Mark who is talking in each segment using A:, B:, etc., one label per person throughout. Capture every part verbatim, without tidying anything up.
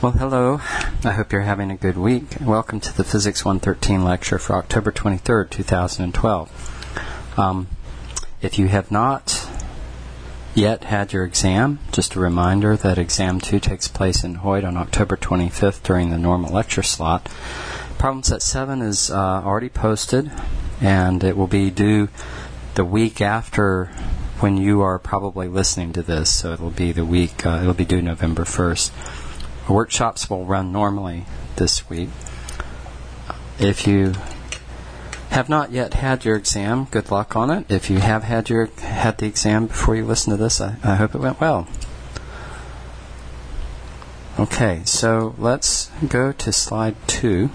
A: Well, hello. I hope you're having a good week. Welcome to the Physics one thirteen lecture for October twenty-third, two thousand twelve. Um, if you have not yet had your exam, just a reminder that exam two takes place in Hoyt on October twenty-fifth during the normal lecture slot. Problem set seven is uh, already posted, and it will be due the week after when you are probably listening to this, so it will be the week, uh, it will be due November first. Workshops will run normally this week. If you have not yet had your exam, good luck on it. If you have had your had the exam before you listen to this, I, I hope it went well. Okay, so let's go to slide two.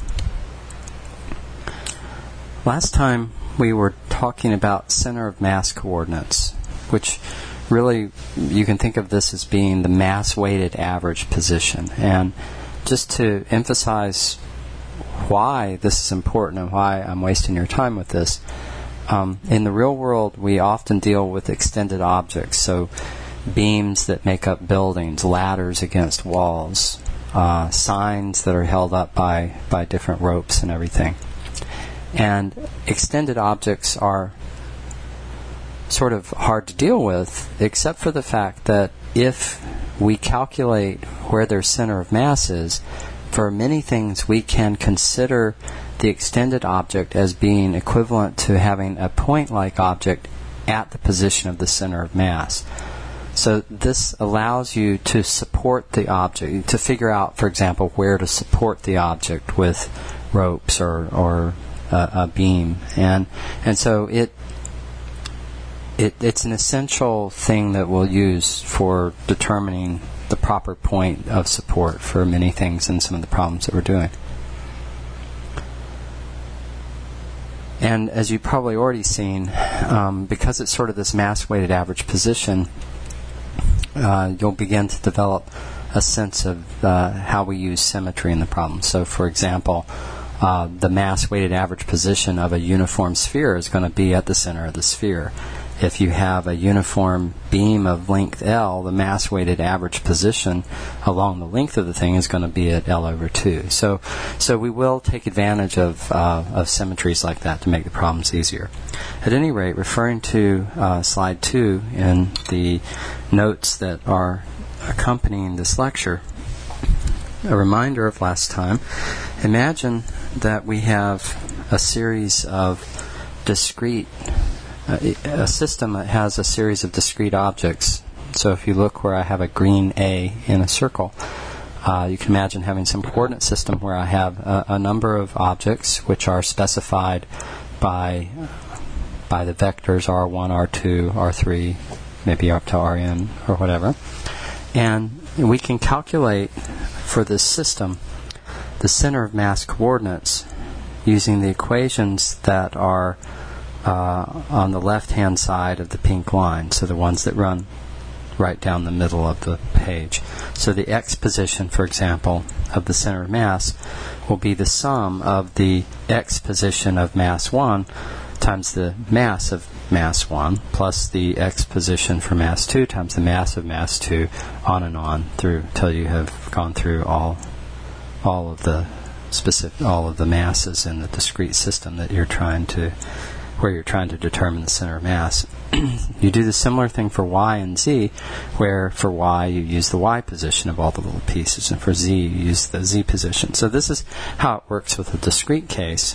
A: Last time we were talking about center of mass coordinates, which really, you can think of this as being the mass-weighted average position. And just to emphasize why this is important and why I'm wasting your time with this, um, in the real world, we often deal with extended objects, so beams that make up buildings, ladders against walls, uh, signs that are held up by, by different ropes and everything. And extended objects are sort of hard to deal with, except for the fact that if we calculate where their center of mass is, for many things we can consider the extended object as being equivalent to having a point-like object at the position of the center of mass. So this allows you to support the object, to figure out, for example, where to support the object with ropes or, or a, a beam. And, and so it It, it's an essential thing that we'll use for determining the proper point of support for many things in some of the problems that we're doing. And as you've probably already seen, um, because it's sort of this mass-weighted average position, uh, you'll begin to develop a sense of uh, how we use symmetry in the problem. So, for example, uh, the mass-weighted average position of a uniform sphere is going to be at the center of the sphere. If you have a uniform beam of length L, the mass-weighted average position along the length of the thing is going to be at L over two. So, so we will take advantage of uh, of symmetries like that to make the problems easier. At any rate, referring to uh, slide two in the notes that are accompanying this lecture, a reminder of last time. Imagine that we have a series of discrete a system that has a series of discrete objects. So if you look where I have a green A in a circle, uh, you can imagine having some coordinate system where I have a, a number of objects which are specified by by the vectors R one, R two, R three, maybe up to Rn or whatever. And we can calculate for this system the center of mass coordinates using the equations that are Uh, on the left-hand side of the pink line, so the ones that run right down the middle of the page. So the x position, for example, of the center of mass will be the sum of the x position of mass one times the mass of mass one plus the x position for mass two times the mass of mass two, on and on through till you have gone through all all of the specific all of the masses in the discrete system that you're trying to where you're trying to determine the center of mass. You do the similar thing for y and z, where for y you use the y position of all the little pieces, and for z you use the z position. So this is how it works with a discrete case.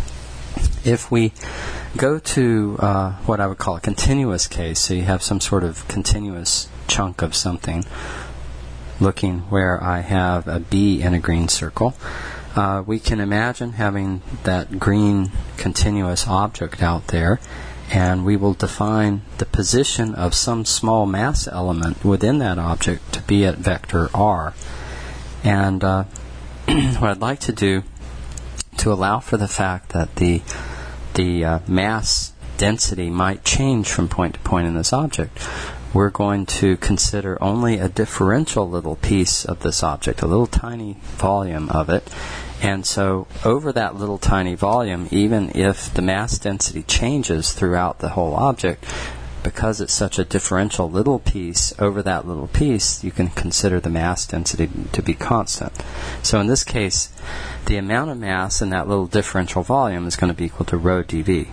A: If we go to uh, what I would call a continuous case, so you have some sort of continuous chunk of something, looking where I have a B in a green circle, Uh, we can imagine having that green continuous object out there, and we will define the position of some small mass element within that object to be at vector r. And uh, what I'd like to do to allow for the fact that the the uh, mass density might change from point to point in this object, we're going to consider only a differential little piece of this object, a little tiny volume of it. And so over that little tiny volume, even if the mass density changes throughout the whole object, because it's such a differential little piece over that little piece, you can consider the mass density to be constant. So in this case, the amount of mass in that little differential volume is going to be equal to rho dV.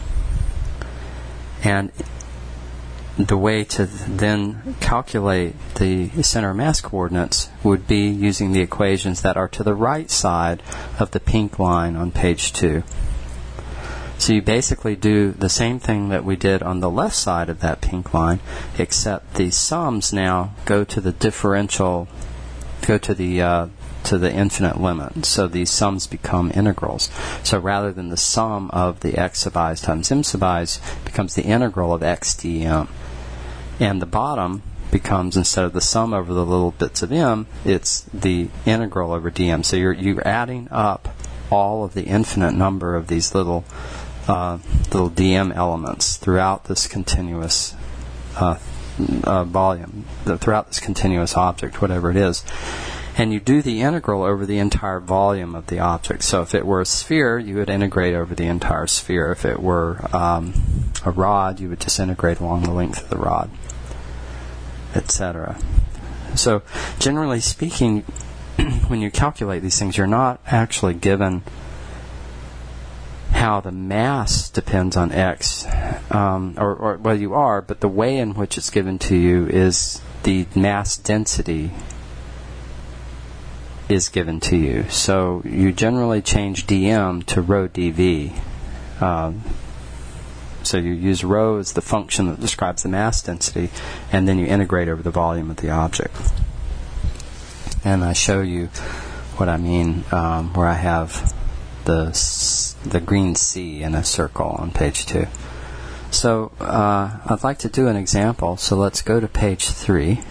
A: And the way to then calculate the center of mass coordinates would be using the equations that are to the right side of the pink line on page two. So you basically do the same thing that we did on the left side of that pink line, except the sums now go to the differential, go to the uh, to the infinite limit. So these sums become integrals. So rather than the sum of the x sub i's times m sub i's, becomes the integral of x dm. And the bottom becomes, instead of the sum over the little bits of m, it's the integral over dm. So you're you're adding up all of the infinite number of these little uh, little dm elements throughout this continuous uh, uh, volume, throughout this continuous object, whatever it is. And you do the integral over the entire volume of the object. So if it were a sphere, you would integrate over the entire sphere. If it were um, a rod, you would just integrate along the length of the rod, et cetera. So generally speaking, when you calculate these things, you're not actually given how the mass depends on x, um, or, or well, you are, but the way in which it's given to you is the mass density is given to you. So you generally change dm to rho dV. Um, so you use rho as the function that describes the mass density, and then you integrate over the volume of the object. And I show you what I mean um, where I have the s- the green C in a circle on page two. So uh, I'd like to do an example. So let's go to page three.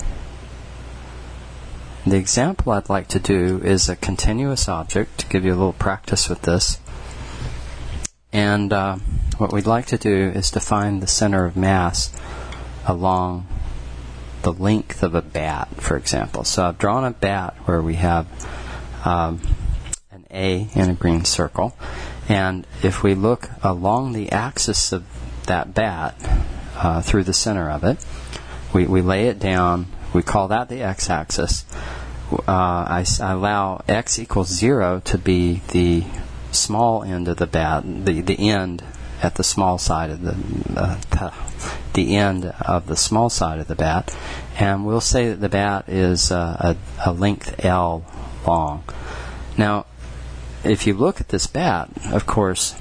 A: The example I'd like to do is a continuous object, to give you a little practice with this. And uh, what we'd like to do is to find the center of mass along the length of a bat, for example. So I've drawn a bat where we have um, an A in a green circle. And if we look along the axis of that bat uh, through the center of it, we, we lay it down. We call that the x-axis. Uh, I, I allow x equals zero to be the small end of the bat, the, the end at the small side of the, uh, the end of the small side of the bat, and we'll say that the bat is uh, a, a length L long. Now, if you look at this bat, of course,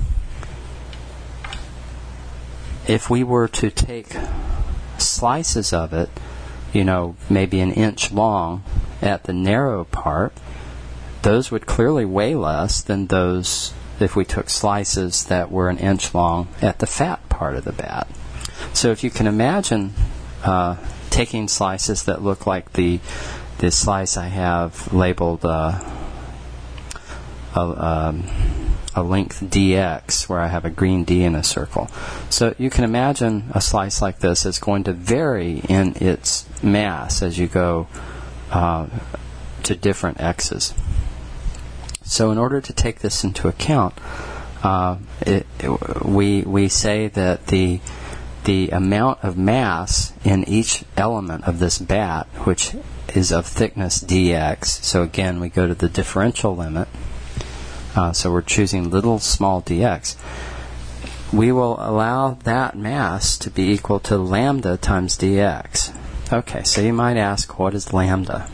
A: if we were to take slices of it, you know, maybe an inch long at the narrow part, those would clearly weigh less than those if we took slices that were an inch long at the fat part of the bat. So if you can imagine uh, taking slices that look like the the slice I have labeled uh, a, um, a length dx, where I have a green D in a circle. So you can imagine a slice like this is going to vary in its mass as you go uh, to different x's. So in order to take this into account, uh, it, it, we we say that the the amount of mass in each element of this bat, which is of thickness dx, so again we go to the differential limit, uh, so we're choosing little small dx, we will allow that mass to be equal to lambda times dx. Okay, so you might ask, what is lambda?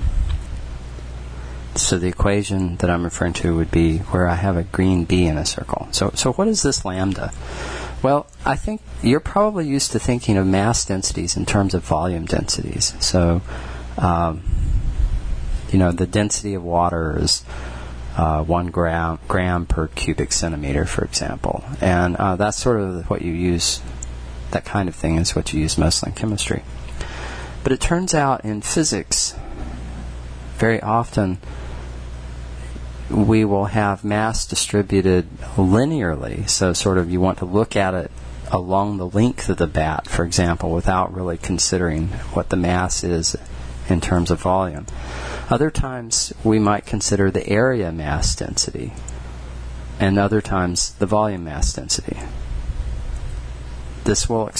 A: So the equation that I'm referring to would be where I have a green B in a circle. So, so what is this lambda? Well, I think you're probably used to thinking of mass densities in terms of volume densities. So, um, you know, the density of water is uh, one gram, gram per cubic centimeter, for example. And uh, that's sort of what you use, that kind of thing is what you use mostly in chemistry. But it turns out in physics, very often we will have mass distributed linearly. So sort of you want to look at it along the length of the bat, for example, without really considering what the mass is in terms of volume. Other times we might consider the area mass density, and other times the volume mass density. This will ex-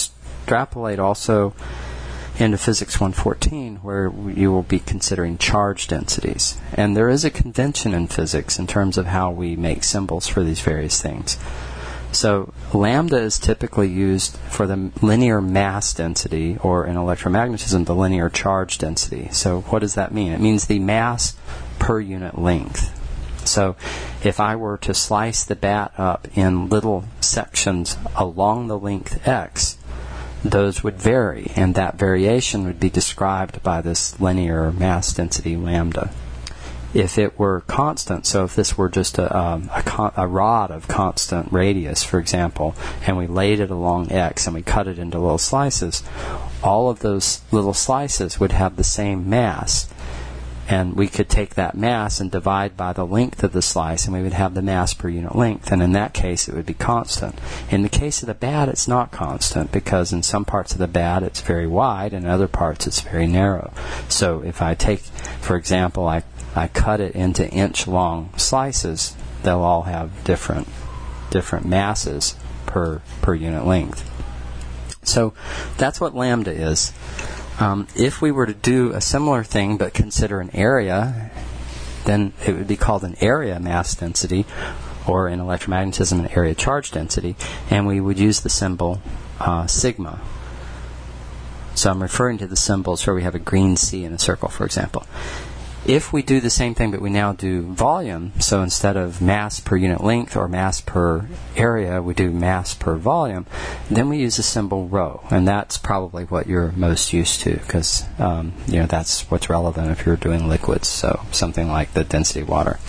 A: extrapolate also into Physics one fourteen, where you will be considering charge densities. And there is a convention in physics in terms of how we make symbols for these various things. So lambda is typically used for the linear mass density, or in electromagnetism, the linear charge density. So what does that mean? It means the mass per unit length. So if I were to slice the bat up in little sections along the length x, those would vary, and that variation would be described by this linear mass density lambda. If it were constant, so if this were just a, um, a, con- a rod of constant radius, for example, and we laid it along x and we cut it into little slices, all of those little slices would have the same mass. And we could take that mass and divide by the length of the slice, and we would have the mass per unit length. And in that case, it would be constant. In the case of the bat, it's not constant, because in some parts of the bat, it's very wide, and in other parts, it's very narrow. So if I take, for example, I, I cut it into inch-long slices, they'll all have different different masses per per unit length. So that's what lambda is. Um, if we were to do a similar thing but consider an area, then it would be called an area mass density, or in electromagnetism, an area charge density, and we would use the symbol uh, sigma. So I'm referring to the symbols where we have a green C in a circle, for example. If we do the same thing, but we now do volume, so instead of mass per unit length or mass per area, we do mass per volume, then we use the symbol rho, and that's probably what you're most used to, because um, you know that's what's relevant if you're doing liquids, so something like the density of water.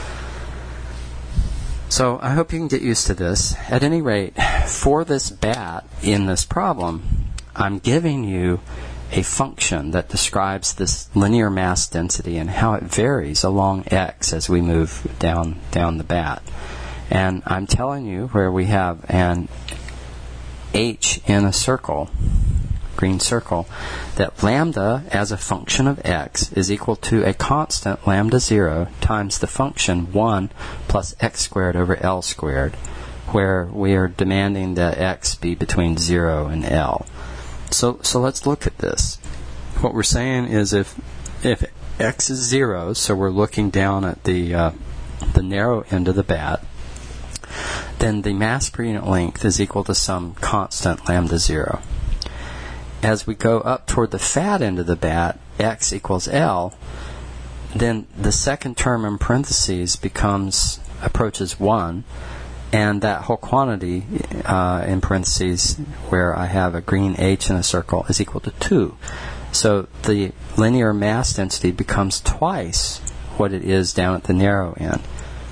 A: So I hope you can get used to this. At any rate, for this bat in this problem, I'm giving you a function that describes this linear mass density and how it varies along x as we move down down the bat. And I'm telling you where we have an h in a circle, green circle, that lambda as a function of x is equal to a constant lambda zero times the function one plus x squared over L squared, where we are demanding that x be between zero and L. So so let's look at this. What we're saying is if if x is zero, so we're looking down at the uh, the narrow end of the bat, then the mass per unit length is equal to some constant lambda zero. As we go up toward the fat end of the bat, x equals L, then the second term in parentheses becomes approaches one. And that whole quantity uh, in parentheses, where I have a green h in a circle, is equal to two. So the linear mass density becomes twice what it is down at the narrow end.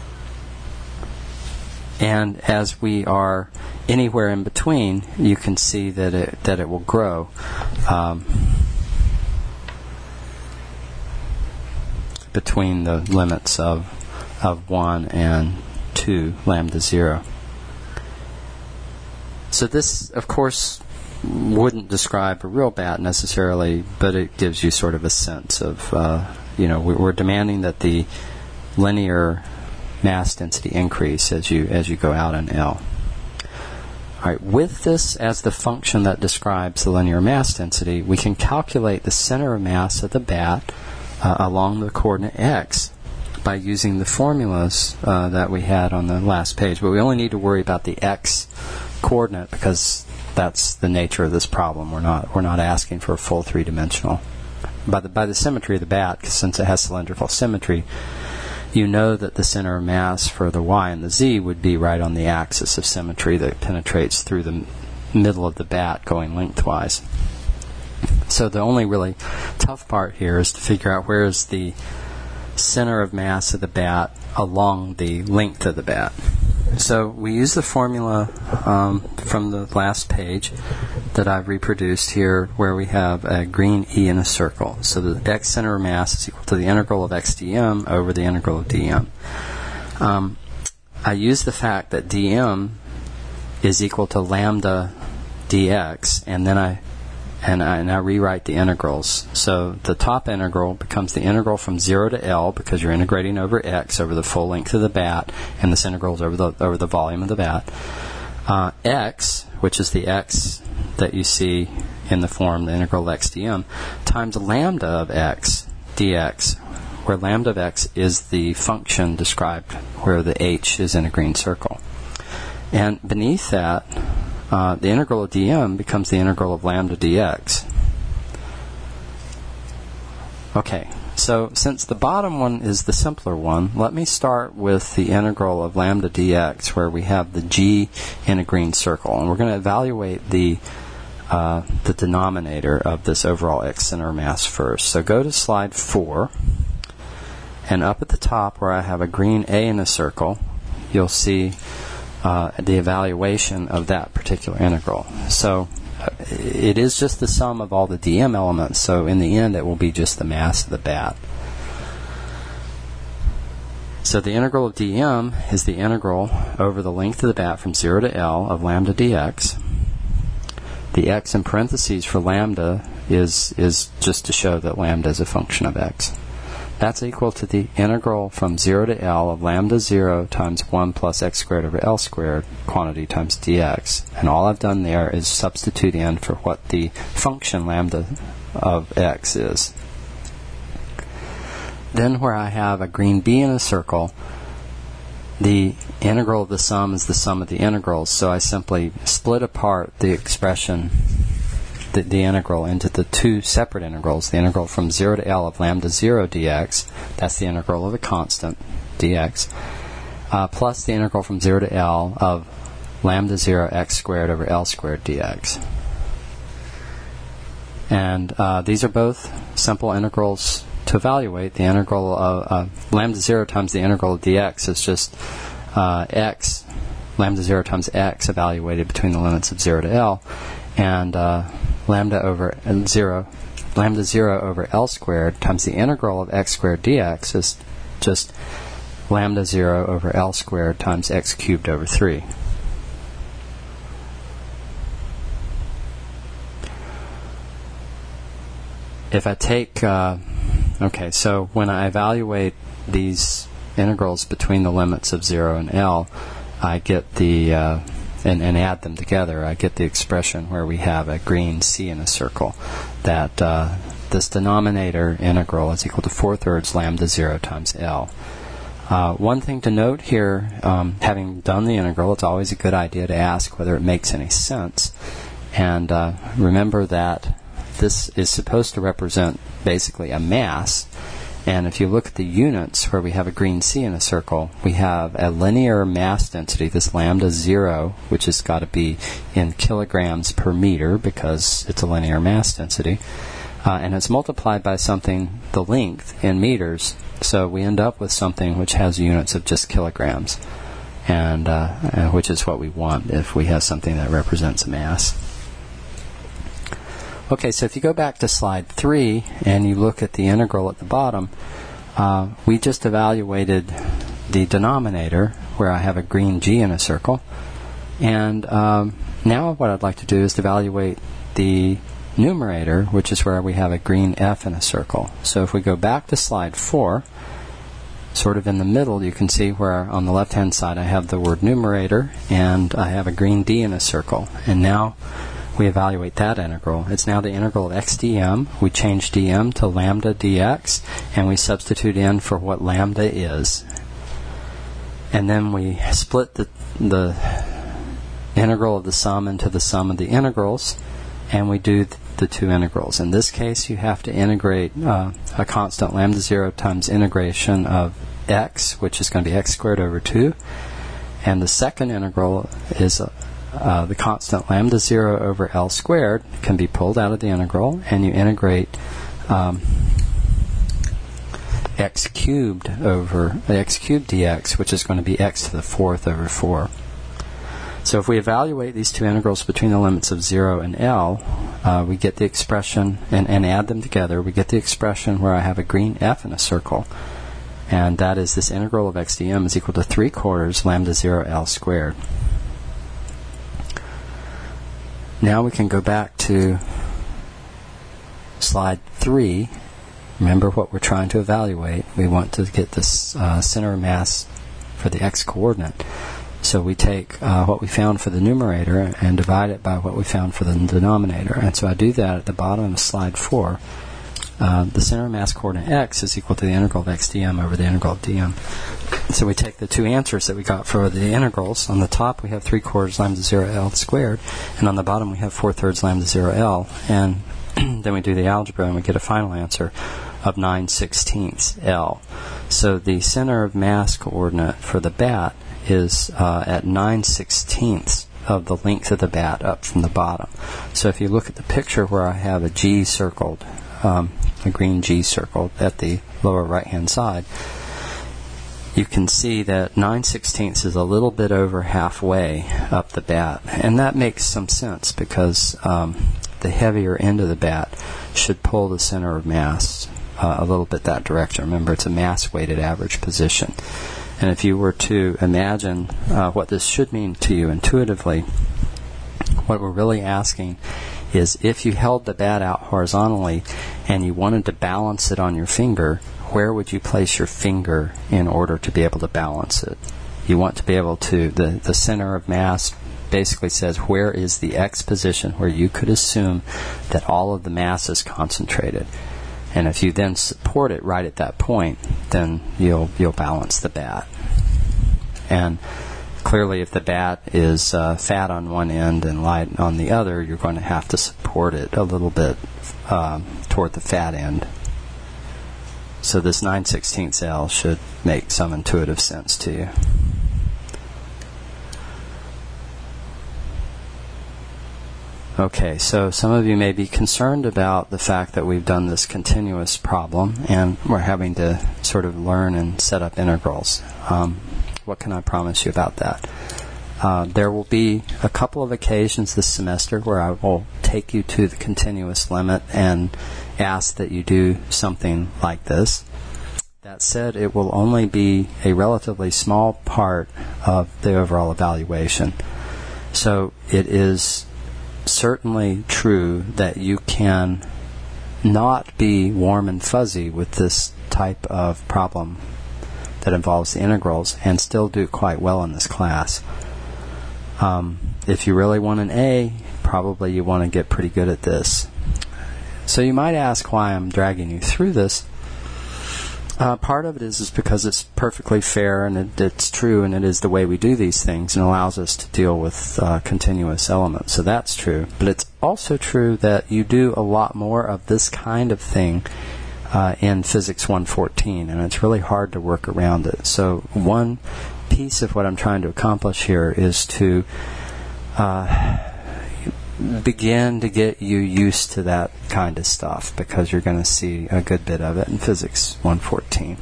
A: And as we are anywhere in between, you can see that it that it will grow. Um, between the limits of of one and two lambda zero. So this, of course, wouldn't describe a real bat necessarily, but it gives you sort of a sense of, uh, you know, we're demanding that the linear mass density increase as you as you go out in L. All right, with this as the function that describes the linear mass density, we can calculate the center of mass of the bat uh, along the coordinate x by using the formulas uh, that we had on the last page. But we only need to worry about the x coordinate because that's the nature of this problem. We're not we're not asking for a full three-dimensional. By the by the symmetry of the bat, since it has cylindrical symmetry, you know that the center of mass for the y and the z would be right on the axis of symmetry that penetrates through the middle of the bat going lengthwise. So the only really tough part here is to figure out where is the center of mass of the bat along the length of the bat. So we use the formula um, from the last page that I've reproduced here, where we have a green E in a circle. So the x center of mass is equal to the integral of x dm over the integral of dm. Um, I use the fact that dm is equal to lambda dx, and then I and I, and I rewrite the integrals. So the top integral becomes the integral from zero to L, because you're integrating over x over the full length of the bat, and this integral is over the over the volume of the bat. Uh, x, which is the x that you see in the form, the integral of x dm, times lambda of x dx, where lambda of x is the function described where the h is in a green circle. And beneath that, uh, the integral of dm becomes the integral of lambda dx. Okay, so since the bottom one is the simpler one, let me start with the integral of lambda dx, where we have the g in a green circle. And we're going to evaluate the uh, the denominator of this overall x center mass first. So go to slide four, and up at the top where I have a green A in a circle, you'll see uh, the evaluation of that particular integral. So uh, it is just the sum of all the dm elements, so in the end it will be just the mass of the bat. So the integral of dm is the integral over the length of the bat from zero to L of lambda dx. The x in parentheses for lambda is, is just to show that lambda is a function of x. That's equal to the integral from zero to L of lambda zero times one plus x squared over L squared quantity times dx. And all I've done there is substitute in for what the function lambda of x is. Then where I have a green B in a circle, the integral of the sum is the sum of the integrals, so I simply split apart the expression, the, the integral, into the two separate integrals. The integral from zero to L of lambda zero dx, that's the integral of a constant, dx, uh, plus the integral from zero to L of lambda zero x squared over L squared dx. And uh, these are both simple integrals to evaluate. The integral of uh, lambda zero times the integral of dx is just uh, x, lambda zero times x evaluated between the limits of zero to L, and uh, lambda over uh, zero, lambda zero over L squared times the integral of x squared dx is just lambda zero over L squared times x cubed over three. If I take uh, Okay, so when I evaluate these integrals between the limits of zero and L, I get the, uh, and, and add them together, I get the expression where we have a green C in a circle, that uh, this denominator integral is equal to four thirds lambda zero times L. Uh, one thing to note here, um, having done the integral, it's always a good idea to ask whether it makes any sense. And uh, remember that this is supposed to represent basically a mass, and if you look at the units where we have a green C in a circle, we have a linear mass density, this lambda zero, which has got to be in kilograms per meter because it's a linear mass density, uh, and it's multiplied by something, the length, in meters, so we end up with something which has units of just kilograms, and uh, which is what we want if we have something that represents a mass. Okay, so if you go back to slide three and you look at the integral at the bottom, uh, we just evaluated the denominator where I have a green G in a circle. And um, now what I'd like to do is to evaluate the numerator, which is where we have a green F in a circle. So if we go back to slide four, sort of in the middle, you can see where on the left-hand side I have the word numerator and I have a green D in a circle. And now we evaluate that integral. It's now the integral of x dm. We change dm to lambda dx, and we substitute in for what lambda is. And then we split the, the integral of the sum into the sum of the integrals, and we do th- the two integrals. In this case, you have to integrate uh, a constant lambda zero times integration of x, which is going to be x squared over two. And the second integral is a Uh, the constant lambda zero over L squared can be pulled out of the integral, and you integrate um, x cubed over x cubed dx, which is going to be x to the fourth over four. So if we evaluate these two integrals between the limits of zero and L, uh, we get the expression, and, and add them together, we get the expression where I have a green F in a circle, and that is this integral of x dm is equal to three quarters lambda zero L squared. Now we can go back to slide three. Remember what we're trying to evaluate. We want to get this uh, center of mass for the x coordinate. So we take uh, what we found for the numerator and divide it by what we found for the denominator. And so I do that at the bottom of slide four. Uh, the center of mass coordinate x is equal to the integral of x dm over the integral of dm. So we take the two answers that we got for the integrals. On the top we have three quarters lambda zero L squared, and on the bottom we have four thirds lambda zero L. And then we do the algebra and we get a final answer of nine sixteenths L. So the center of mass coordinate for the bat is uh, at nine sixteenths of the length of the bat up from the bottom. So if you look at the picture where I have a G circled, um, a green G circled at the lower right hand side, you can see that nine sixteenths is a little bit over halfway up the bat. And that makes some sense because um, the heavier end of the bat should pull the center of mass uh, a little bit that direction. Remember, it's a mass weighted average position. And if you were to imagine uh, what this should mean to you intuitively, what we're really asking is if you held the bat out horizontally and you wanted to balance it on your finger, where would you place your finger in order to be able to balance it? You want to be able to, the, the center of mass basically says where is the x position where you could assume that all of the mass is concentrated. And if you then support it right at that point, then you'll you'll balance the bat. And clearly, if the bat is uh, fat on one end and light on the other, you're going to have to support it a little bit um, toward the fat end. So this nine sixteenths L should make some intuitive sense to you. Okay, so some of you may be concerned about the fact that we've done this continuous problem and we're having to sort of learn and set up integrals. Um, what can I promise you about that? Uh, there will be a couple of occasions this semester where I will take you to the continuous limit and ask that you do something like this. That said, it will only be a relatively small part of the overall evaluation. So it is certainly true that you can not be warm and fuzzy with this type of problem that involves the integrals and still do quite well in this class. Um, if you really want an A, probably you want to get pretty good at this. So you might ask why I'm dragging you through this. Uh, part of it is, is because it's perfectly fair and it, it's true and it is the way we do these things and allows us to deal with uh, continuous elements. So that's true. But it's also true that you do a lot more of this kind of thing uh, in Physics one fourteen, and it's really hard to work around it. So one piece of what I'm trying to accomplish here is to uh, begin to get you used to that kind of stuff, because you're going to see a good bit of it in Physics one fourteen.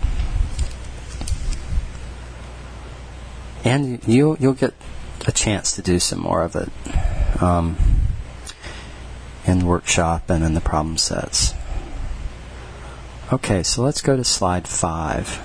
A: And you'll, you'll get a chance to do some more of it um, in the workshop and in the problem sets. Okay, so let's go to slide five.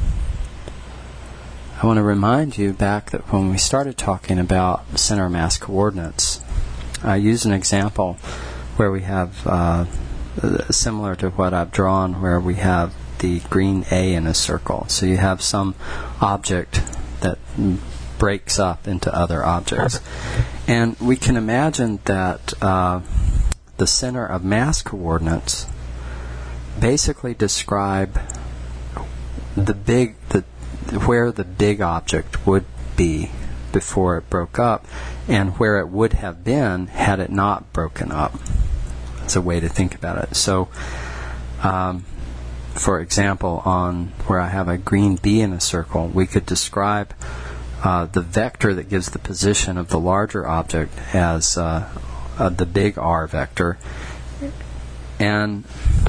A: I want to remind you back that when we started talking about center of mass coordinates, I used an example where we have, uh, similar to what I've drawn, where we have the green A in a circle. So you have some object that breaks up into other objects. And we can imagine that uh, the center of mass coordinates basically describe the big, the where the big object would be before it broke up, and where it would have been had it not broken up. That's a way to think about it. So, um, for example, on where I have a green B in a circle, we could describe uh, the vector that gives the position of the larger object as uh, uh, the big R vector. And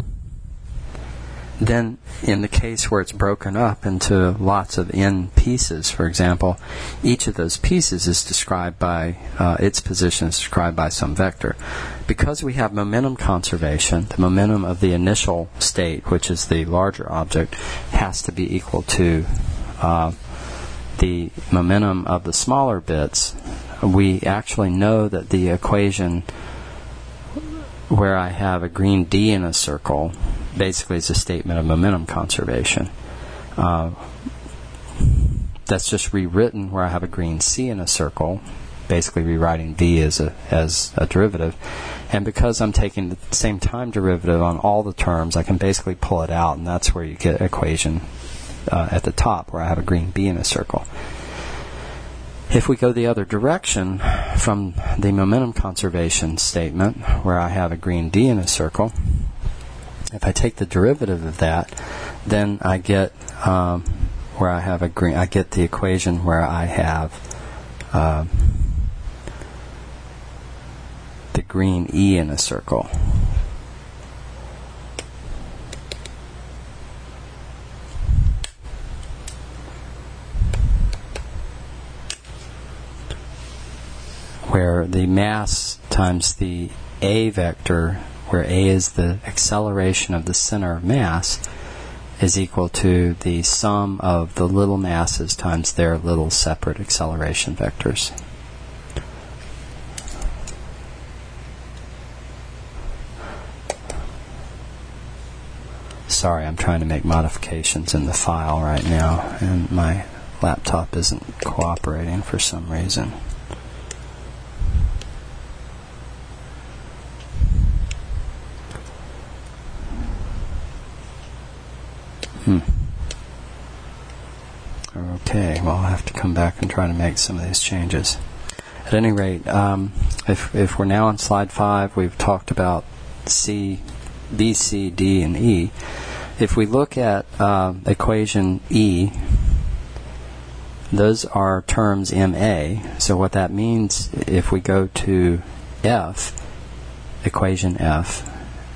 A: then in the case where it's broken up into lots of n pieces, for example, each of those pieces is described by, uh, its position is described by some vector. Because we have momentum conservation, the momentum of the initial state, which is the larger object, has to be equal to uh, the momentum of the smaller bits. We actually know that the equation where I have a green D in a circle basically is a statement of momentum conservation. Uh, that's just rewritten where I have a green C in a circle, basically rewriting V as a, as a derivative. And because I'm taking the same time derivative on all the terms, I can basically pull it out, and that's where you get equation uh, at the top, where I have a green B in a circle. If we go the other direction from the momentum conservation statement, where I have a green D in a circle, if I take the derivative of that, then I get um, where I have a green. I get the equation where I have uh, the green E in a circle. Where the mass times the A vector, where A is the acceleration of the center of mass, is equal to the sum of the little masses times their little separate acceleration vectors. Sorry, I'm trying to make modifications in the file right now, and my laptop isn't cooperating for some reason. Hmm. Okay, well, I'll have to come back and try to make some of these changes. At any rate, um, if, if we're now on slide five, we've talked about C, B, C, D, and E. If we look at uh, equation E, those are terms M A. So what that means, if we go to F, equation F,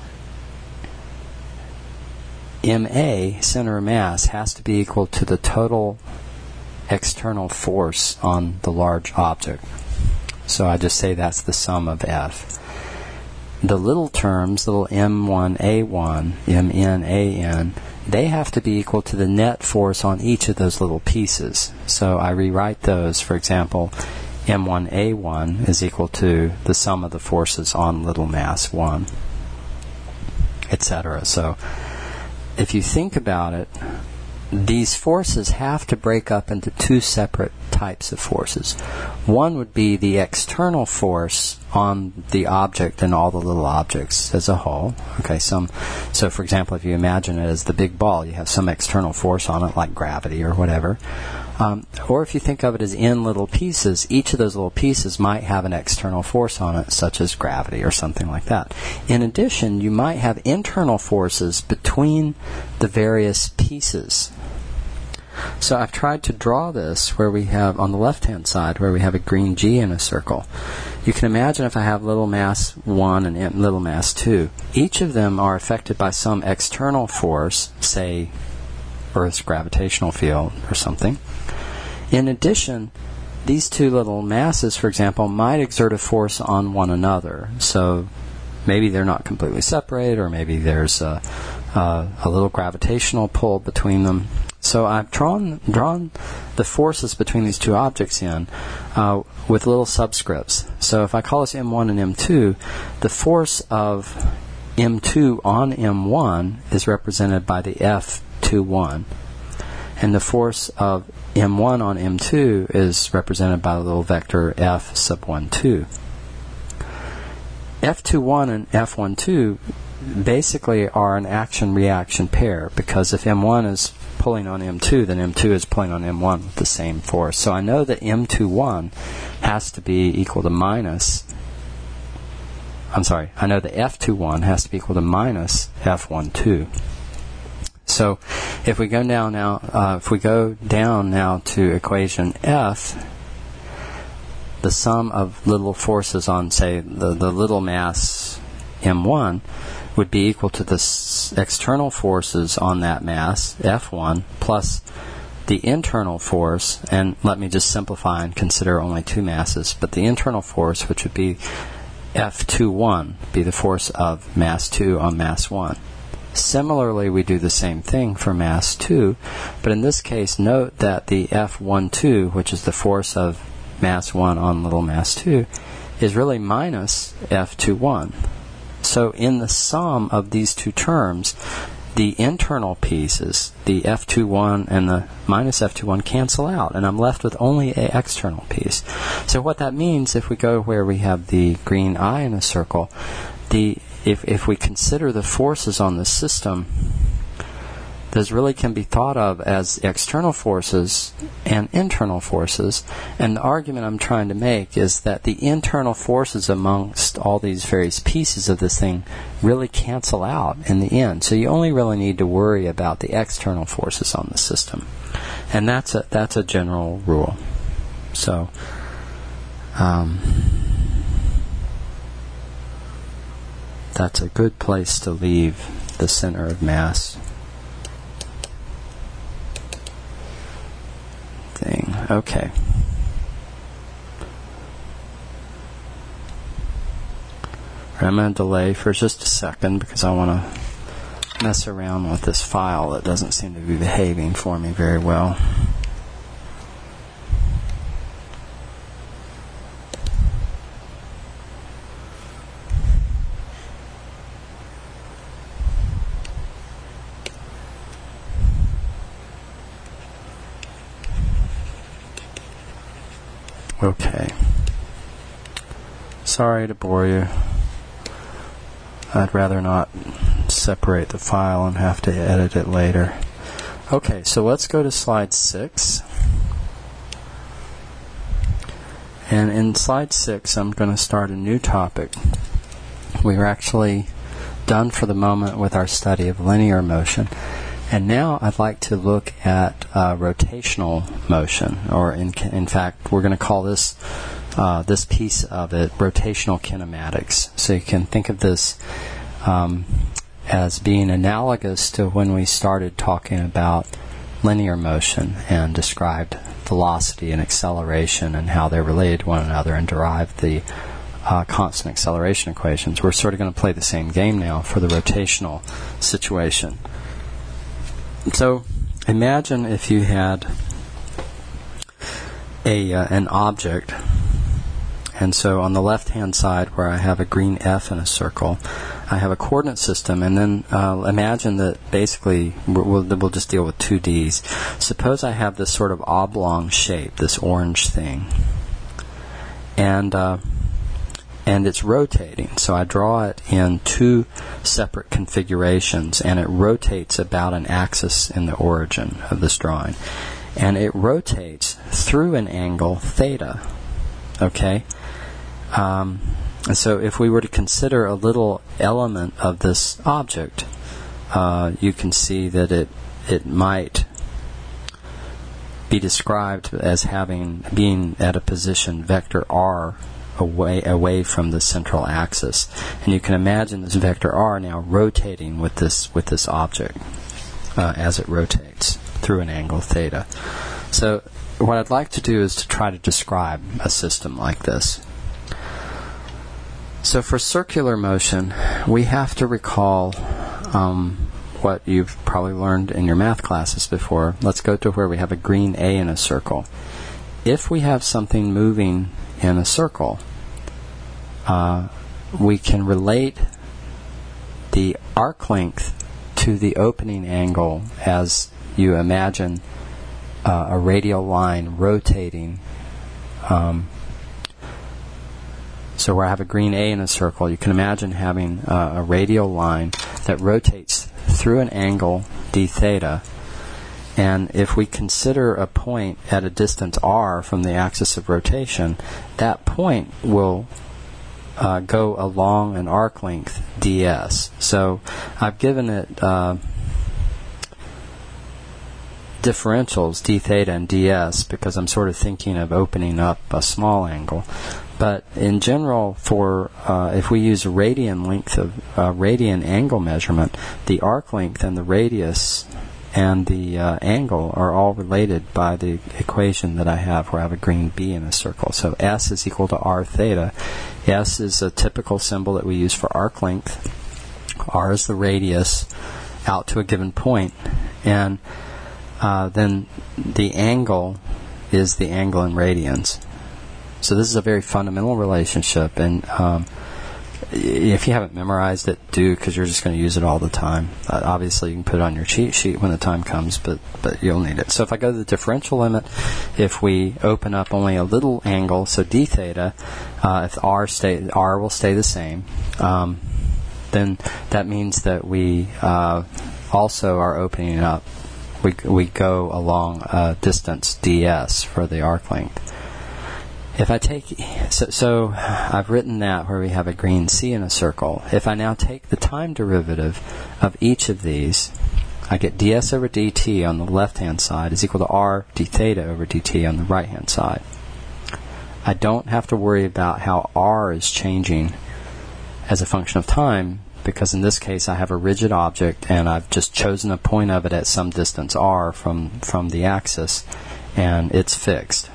A: M A, center of mass, has to be equal to the total external force on the large object. So I just say that's the sum of F. The little terms, little M one A one, M N A N, they have to be equal to the net force on each of those little pieces. So I rewrite those. For example, M one A one is equal to the sum of the forces on little mass one, et cetera. So if you think about it, these forces have to break up into two separate types of forces. One would be the external force on the object and all the little objects as a whole. Okay, some. So, for example, if you imagine it as the big ball, you have some external force on it, like gravity or whatever. Um, or if you think of it as in little pieces, each of those little pieces might have an external force on it, such as gravity or something like that. In addition, you might have internal forces between the various pieces. So I've tried to draw this where we have, on the left-hand side, where we have a green G in a circle. You can imagine if I have little mass one and little mass two. Each of them are affected by some external force, say Earth's gravitational field or something. In addition, these two little masses, for example, might exert a force on one another. So maybe they're not completely separated, or maybe there's a, a, a little gravitational pull between them. So I've drawn drawn the forces between these two objects in uh, with little subscripts. So if I call this M one and M two, the force of M two on M one is represented by the F twenty-one. And the force of M one on M two is represented by the little vector F sub one two. F twenty-one and F twelve basically are an action-reaction pair, because if M one is pulling on M two, then M two is pulling on M one with the same force. So I know that M twenty-one has to be equal to minus, I'm sorry, I know that F twenty-one has to be equal to minus F twelve. So if we go down now, uh, if we go down now to equation F, the sum of little forces on, say, the, the little mass M one would be equal to the s- external forces on that mass, F one, plus the internal force, and let me just simplify and consider only two masses, but the internal force, which would be F twenty-one, be the force of mass two on mass one. Similarly, we do the same thing for mass two, but in this case, note that the F twelve, which is the force of mass one on little mass two, is really minus F twenty-one. So in the sum of these two terms, the internal pieces, the F twenty-one and the minus F twenty-one, cancel out, and I'm left with only an external piece. So what that means, if we go where we have the green eye in a circle, the if if we consider the forces on the system, those really can be thought of as external forces and internal forces. And the argument I'm trying to make is that the internal forces amongst all these various pieces of this thing really cancel out in the end. So you only really need to worry about the external forces on the system. And that's a, that's a general rule. So, um, that's a good place to leave the center of mass thing. Okay. I'm going to delay for just a second because I want to mess around with this file that doesn't seem to be behaving for me very well. Okay. Sorry to bore you. I'd rather not separate the file and have to edit it later. Okay, so let's go to slide six. And in slide six, I'm going to start a new topic. We're actually done for the moment with our study of linear motion. And now I'd like to look at uh, rotational motion, or in, in fact, we're going to call this uh, this piece of it rotational kinematics. So you can think of this um, as being analogous to when we started talking about linear motion and described velocity and acceleration and how they're related to one another and derived the uh, constant acceleration equations. We're sort of going to play the same game now for the rotational situation. So imagine if you had a uh, an object, and so on the left-hand side where I have a green F in a circle, I have a coordinate system, and then uh, imagine that basically we'll, we'll just deal with two D's. Suppose I have this sort of oblong shape, this orange thing, and uh, and it's rotating. So I draw it in two separate configurations, and it rotates about an axis in the origin of this drawing. And it rotates through an angle theta. Okay? Um, and so if we were to consider a little element of this object, uh, you can see that it it might be described as having being at a position vector r away away from the central axis, and you can imagine this vector r now rotating with this with this object uh, as it rotates through an angle theta. So what I'd like to do is to try to describe a system like this. So for circular motion, we have to recall um, what you've probably learned in your math classes before. Let's go to where we have a green A in a circle. If we have something moving in a circle, uh, we can relate the arc length to the opening angle as you imagine uh, a radial line rotating. Um, so where I have a green A in a circle, you can imagine having uh, a radial line that rotates through an angle d theta. And if we consider a point at a distance r from the axis of rotation, that point will uh, go along an arc length ds. So I've given it uh, differentials d theta and ds because I'm sort of thinking of opening up a small angle. But in general, for uh, if we use radian length of uh, radian angle measurement, the arc length and the radius and the uh, angle are all related by the equation that I have where I have a green B in a circle. So S is equal to R theta. S is a typical symbol that we use for arc length. R is the radius out to a given point. And uh, then the angle is the angle in radians. So this is a very fundamental relationship. And um, if you haven't memorized it, do, because you're just going to use it all the time. Uh, obviously, you can put it on your cheat sheet when the time comes, but, but you'll need it. So if I go to the differential limit, if we open up only a little angle, so d theta, uh, if r stay, r will stay the same, um, then that means that we uh, also are opening up. We we go along a distance ds for the arc length. If I take, so, so I've written that where we have a green C in a circle. If I now take the time derivative of each of these, I get ds over dt on the left-hand side is equal to r d theta over dt on the right-hand side. I don't have to worry about how r is changing as a function of time, because in this case I have a rigid object and I've just chosen a point of it at some distance r from, from the axis, and it's fixed.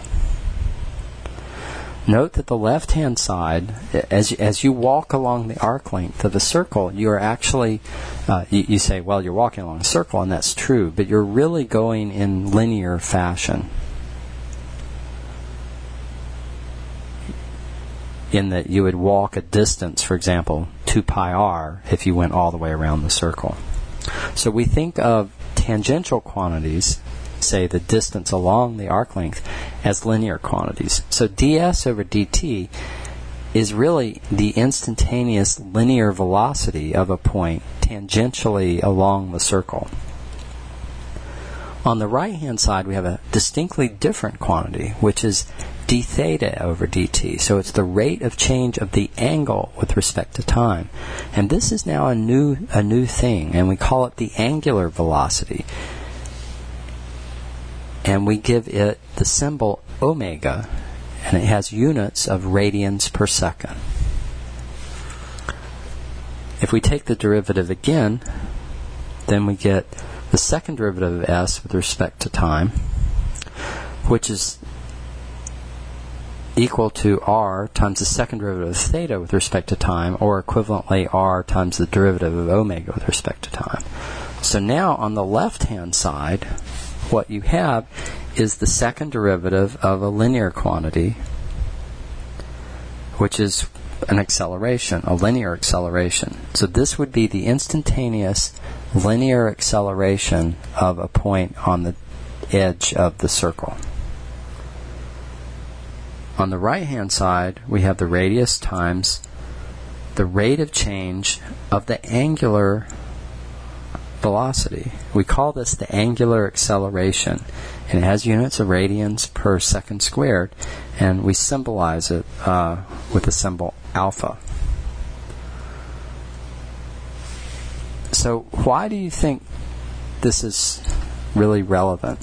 A: Note that the left-hand side, as as you walk along the arc length of a circle, you are actually, uh, you, you say, well, you're walking along a circle, and that's true, but you're really going in linear fashion. In that you would walk a distance, for example, two pi r, if you went all the way around the circle. So we think of tangential quantities, say the distance along the arc length, as linear quantities. So ds over dt is really the instantaneous linear velocity of a point tangentially along the circle. On the right-hand side, we have a distinctly different quantity, which is d theta over dt. So it's the rate of change of the angle with respect to time. And this is now a new a new thing, and we call it the angular velocity. And we give it the symbol omega, and it has units of radians per second. If we take the derivative again, then we get the second derivative of s with respect to time, which is equal to r times the second derivative of theta with respect to time, or equivalently r times the derivative of omega with respect to time. So now on the left-hand side, what you have is the second derivative of a linear quantity, which is an acceleration, a linear acceleration. So this would be the instantaneous linear acceleration of a point on the edge of the circle. On the right-hand side, we have the radius times the rate of change of the angular velocity. We call this the angular acceleration, and it has units of radians per second squared, and we symbolize it uh, with the symbol alpha. So why do you think this is really relevant?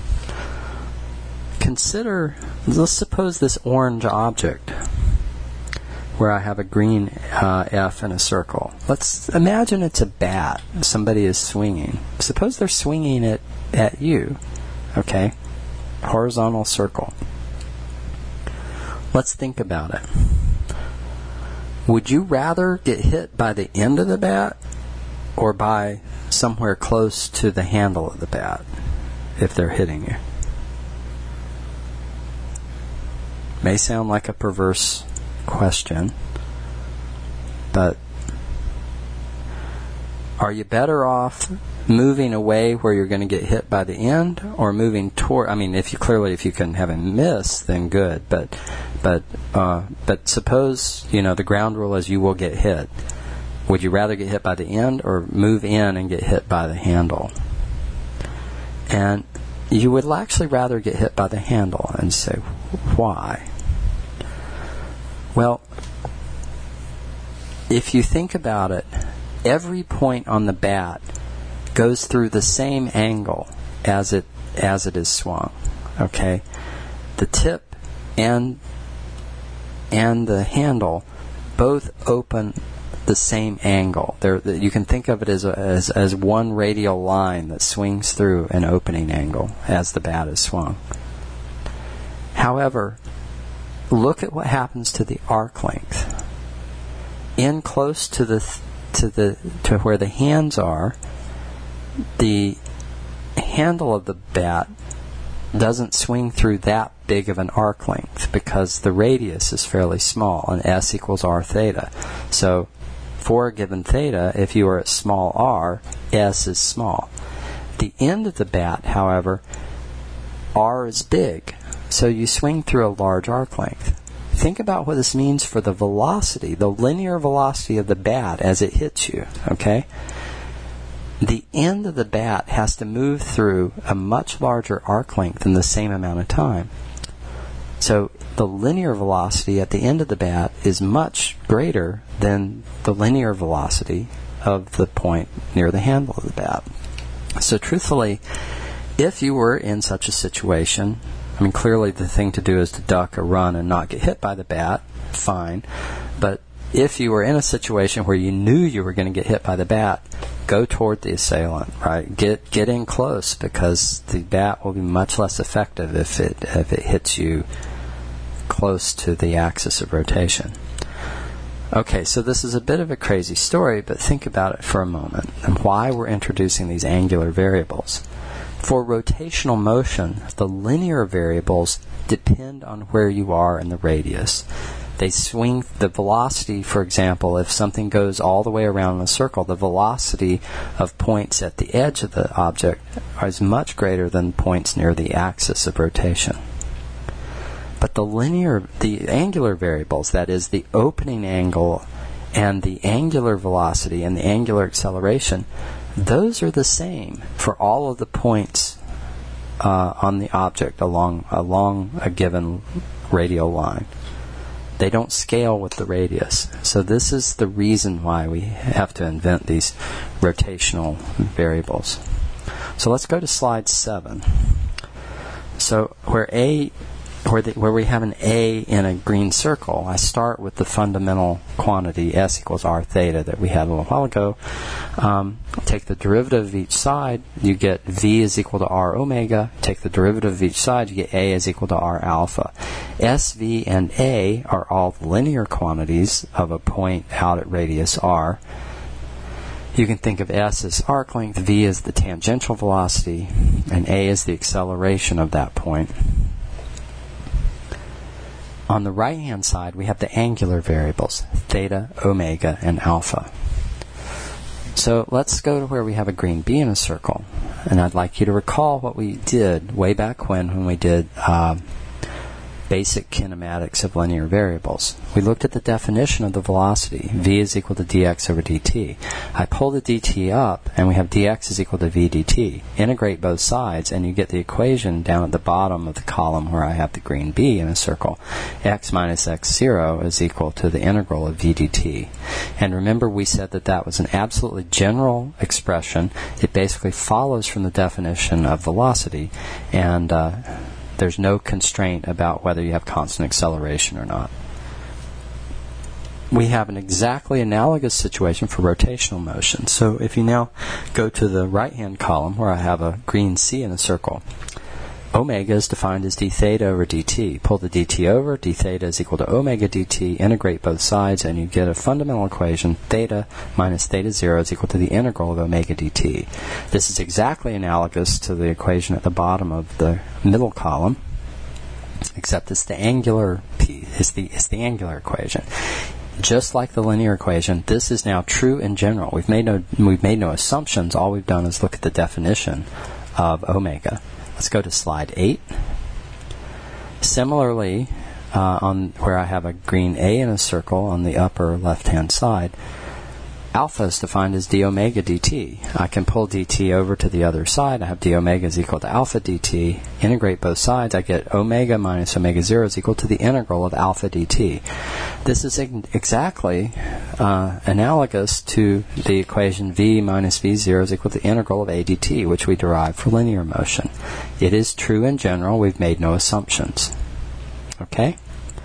A: Consider, let's suppose this orange object where I have a green uh, F in a circle. Let's imagine it's a bat. Somebody is swinging. Suppose they're swinging it at you. Okay? Horizontal circle. Let's think about it. Would you rather get hit by the end of the bat or by somewhere close to the handle of the bat if they're hitting you? May sound like a perverse question, but are you better off moving away where you're going to get hit by the end, or moving toward? I mean, if you clearly if you can have a miss, then good. But but uh, but suppose you know the ground rule is you will get hit. Would you rather get hit by the end or move in and get hit by the handle? And you would actually rather get hit by the handle, and say, why? Well, if you think about it, every point on the bat goes through the same angle as it as it is swung. Okay, the tip and and the handle both open the same angle. There, you can think of it as, a, as as one radial line that swings through an opening angle as the bat is swung. However, look at what happens to the arc length. In close to the th- to the to where the hands are, the handle of the bat doesn't swing through that big of an arc length because the radius is fairly small, and s equals r theta. So for a given theta, if you are at small r, s is small. The end of the bat, however, r is big, so you swing through a large arc length. Think about what this means for the velocity, the linear velocity of the bat as it hits you, okay? The end of the bat has to move through a much larger arc length in the same amount of time. So the linear velocity at the end of the bat is much greater than the linear velocity of the point near the handle of the bat. So truthfully, if you were in such a situation, I mean, clearly the thing to do is to duck or run and not get hit by the bat, fine. But if you were in a situation where you knew you were going to get hit by the bat, go toward the assailant, right? Get get in close, because the bat will be much less effective if it if it hits you close to the axis of rotation. Okay, so this is a bit of a crazy story, but think about it for a moment and why we're introducing these angular variables. For rotational motion, the linear variables depend on where you are in the radius. They swing the velocity, for example, if something goes all the way around in a circle, the velocity of points at the edge of the object is much greater than points near the axis of rotation. But the linear, the angular variables, that is the opening angle and the angular velocity and the angular acceleration, those are the same for all of the points uh, on the object along along a given radial line. They don't scale with the radius. So this is the reason why we have to invent these rotational variables. So let's go to slide seven. So where a Where, the, where we have an A in a green circle, I start with the fundamental quantity S equals R theta that we had a little while ago. Um, take the derivative of each side, you get V is equal to R omega. Take the derivative of each side, you get A is equal to R alpha. S, V, and A are all linear quantities of a point out at radius R. You can think of S as arc length, V as the tangential velocity, and A is the acceleration of that point. On the right-hand side, we have the angular variables, theta, omega, and alpha. So let's go to where we have a green B in a circle. And I'd like you to recall what we did way back when, when we did uh, basic kinematics of linear variables. We looked at the definition of the velocity. V is equal to dx over dt. I pull the dt up, and we have dx is equal to v dt. Integrate both sides, and you get the equation down at the bottom of the column where I have the green B in a circle. X minus x zero is equal to the integral of v dt. And remember, we said that that was an absolutely general expression. It basically follows from the definition of velocity, and uh, there's no constraint about whether you have constant acceleration or not. We have an exactly analogous situation for rotational motion. So if you now go to the right-hand column where I have a green C in a circle, omega is defined as d theta over dt. Pull the dt over, d theta is equal to omega dt, integrate both sides, and you get a fundamental equation, theta minus theta zero is equal to the integral of omega dt. This is exactly analogous to the equation at the bottom of the middle column, except it's the angular p, it's the, it's the angular equation. Just like the linear equation, this is now true in general. We've made no, we've made no assumptions. All we've done is look at the definition of omega. Let's go to slide eight. Similarly, uh, on where I have a green A in a circle on the upper left-hand side, alpha is defined as d omega dt. I can pull dt over to the other side. I have d omega is equal to alpha dt. Integrate both sides. I get omega minus omega zero is equal to the integral of alpha dt. This is exactly uh, analogous to the equation v minus v zero is equal to the integral of a dt, which we derived for linear motion. It is true in general. We've made no assumptions. Okay?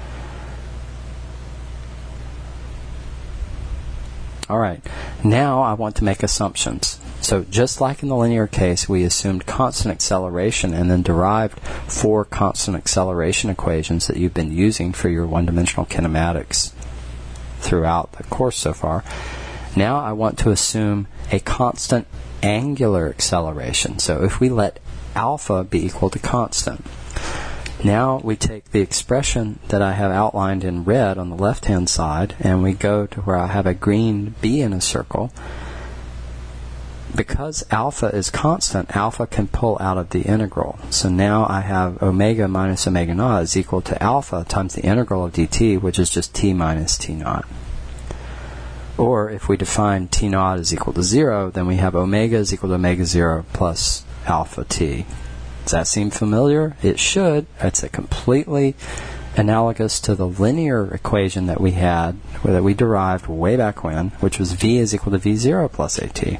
A: All right, now I want to make assumptions. So just like in the linear case, we assumed constant acceleration and then derived four constant acceleration equations that you've been using for your one-dimensional kinematics throughout the course so far. Now I want to assume a constant angular acceleration. So if we let alpha be equal to constant, Now we take the expression that I have outlined in red on the left-hand side, and we go to where I have a green B in a circle. Because alpha is constant, alpha can pull out of the integral. So now I have omega minus omega naught is equal to alpha times the integral of dt, which is just t minus t naught. Or if we define t naught is equal to zero, then we have omega is equal to omega zero plus alpha t. Does that seem familiar? It should. It's a completely analogous to the linear equation that we had, or that we derived way back when, which was v is equal to v zero plus at.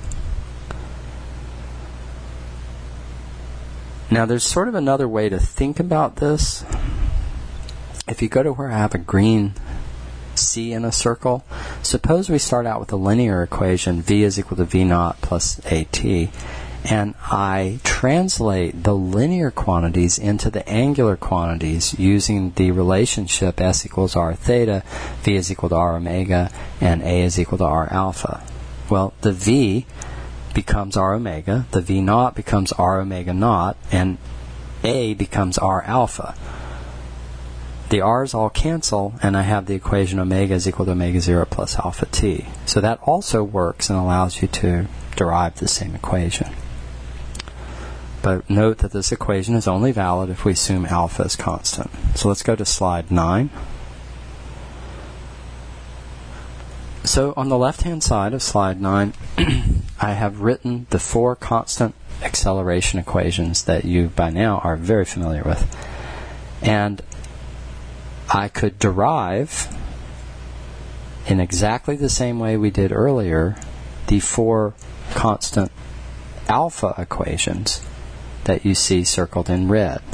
A: Now there's sort of another way to think about this. If you go to where I have a green C in a circle, suppose we start out with a linear equation, v is equal to v naught plus at, and I translate the linear quantities into the angular quantities using the relationship s equals r theta, v is equal to r omega, and a is equal to r alpha. Well, the v becomes r omega, the v naught becomes r omega naught, and a becomes r alpha. The r's all cancel, and I have the equation omega is equal to omega zero plus alpha t. So that also works and allows you to derive the same equation. But note that this equation is only valid if we assume alpha is constant. So let's go to slide nine. So on the left-hand side of slide nine, I have written the four constant acceleration equations that you by now are very familiar with. And I could derive, in exactly the same way we did earlier, the four constant alpha equations that you see circled in red.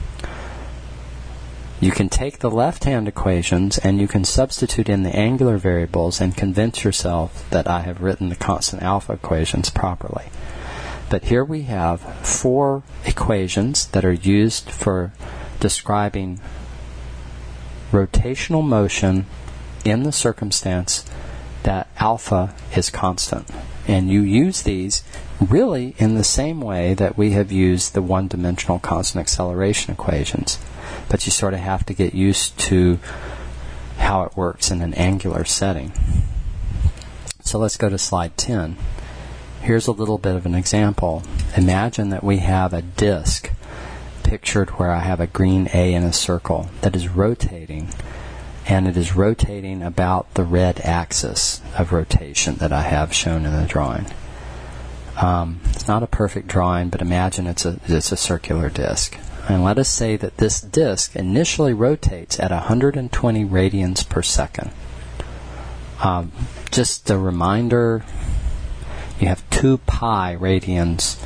A: You can take the left-hand equations and you can substitute in the angular variables and convince yourself that I have written the constant alpha equations properly. But here we have four equations that are used for describing rotational motion in the circumstance that alpha is constant. And you use these really in the same way that we have used the one-dimensional constant acceleration equations. But you sort of have to get used to how it works in an angular setting. So let's go to slide ten. Here's a little bit of an example. Imagine that we have a disk pictured where I have a green A in a circle that is rotating, and it is rotating about the red axis of rotation that I have shown in the drawing. Um, it's not a perfect drawing, but imagine it's a, it's a circular disk. And let us say that this disk initially rotates at one hundred twenty radians per second. Um, just a reminder, you have two pi radians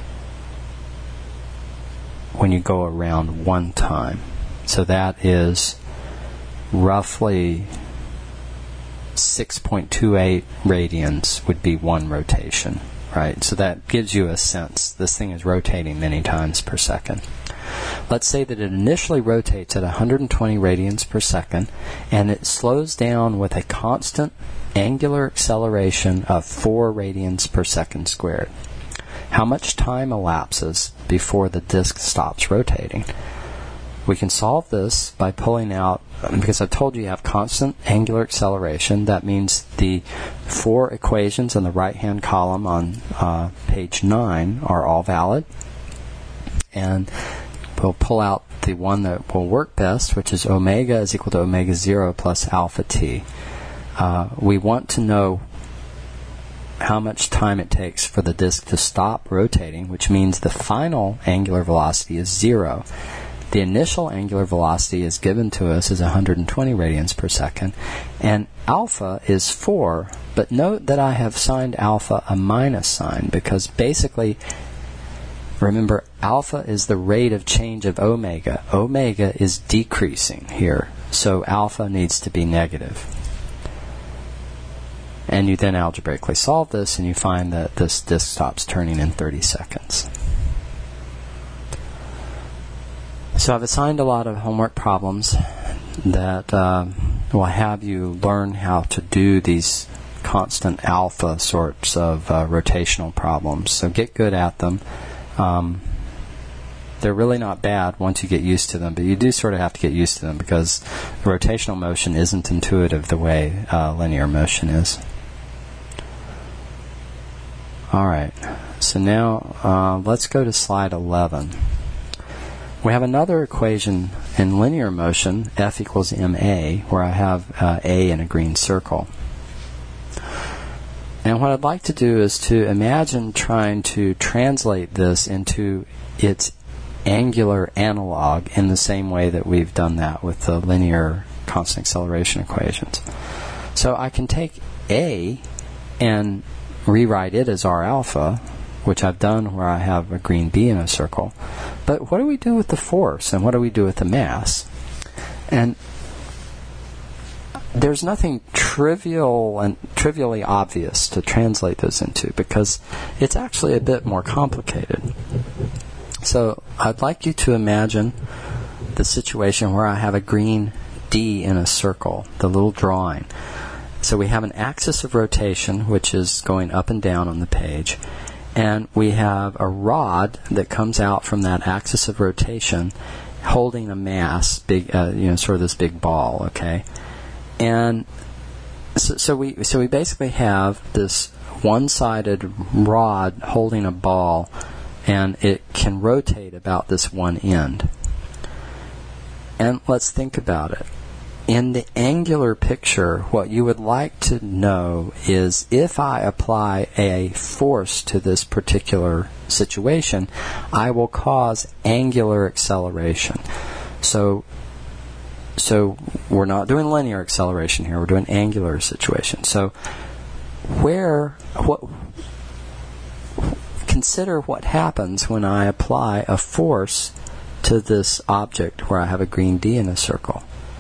A: when you go around one time. So that is roughly six point two eight radians would be one rotation, right? So that gives you a sense. This thing is rotating many times per second. Let's say that it initially rotates at one hundred twenty radians per second, and it slows down with a constant angular acceleration of four radians per second squared. How much time elapses before the disk stops rotating? We can solve this by pulling out, because I told you you have constant angular acceleration. That means the four equations in the right-hand column on uh, page nine are all valid. And we'll pull out the one that will work best, which is omega is equal to omega zero plus alpha t. Uh, we want to know how much time it takes for the disk to stop rotating, which means the final angular velocity is zero. The initial angular velocity is given to us as one hundred twenty radians per second, and alpha is four, but note that I have signed alpha a minus sign, because basically, remember, alpha is the rate of change of omega. Omega is decreasing here, so alpha needs to be negative. And you then algebraically solve this, and you find that this disk stops turning in thirty seconds. So I've assigned a lot of homework problems that uh, will have you learn how to do these constant alpha sorts of uh, rotational problems. So get good at them. Um, they're really not bad once you get used to them, but you do sort of have to get used to them because rotational motion isn't intuitive the way uh, linear motion is. All right, so now uh, let's go to slide eleven. We have another equation in linear motion, F equals ma, where I have uh, A in a green circle. And what I'd like to do is to imagine trying to translate this into its angular analog in the same way that we've done that with the linear constant acceleration equations. So I can take A and rewrite it as R alpha, which I've done where I have a green B in a circle. But what do we do with the force, and what do we do with the mass? And there's nothing trivial and trivially obvious to translate those into, because it's actually a bit more complicated. So I'd like you to imagine the situation where I have a green D in a circle, the little drawing. So we have an axis of rotation, which is going up and down on the page, and we have a rod that comes out from that axis of rotation holding a mass, big, uh, you know, sort of this big ball, okay? And so, so we so we basically have this one-sided rod holding a ball, and it can rotate about this one end. And let's think about it. In the angular picture, what you would like to know is if I apply a force to this particular situation, I will cause angular acceleration. So So we're not doing linear acceleration here, we're doing angular situation. So where, what, consider what happens when I apply a force to this object where I have a green D in a circle.